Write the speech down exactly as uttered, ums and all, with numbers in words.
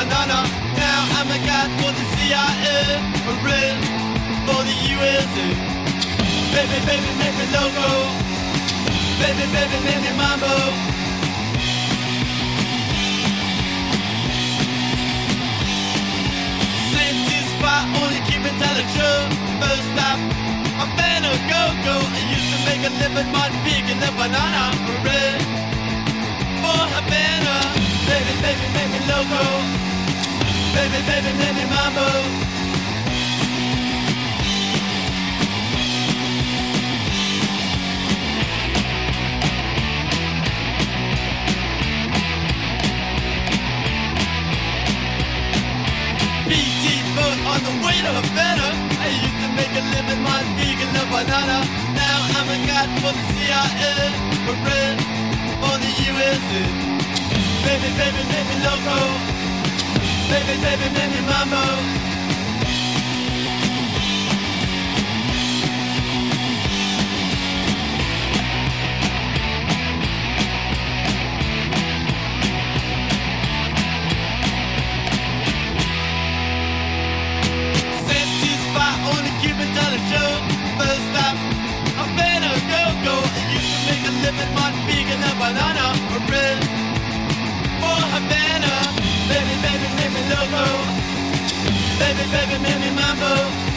banana. Now I'm a guy for the C I A, a red for the U S A. Baby, baby, make me loco. Baby, baby, make me mambo. Safety spot, only keep it telling true. First stop, I'm better go go. I used to make a living on picking the banana, a red for Havana. Baby, baby, make me loco. Baby, baby, make me mambo. B T boat on the way to Havana. I used to make a living on vegan the banana. Now I'm a guy for the C I A, a red for the U S A. Baby, baby, make me loco. Baby, baby, make me mambo. Safety spot, only keep it telling true. First stop, I'm better go go. I used to make a living on vegan the banana, a red for Havana. Baby, baby, make me loco. Baby, baby, make me mambo.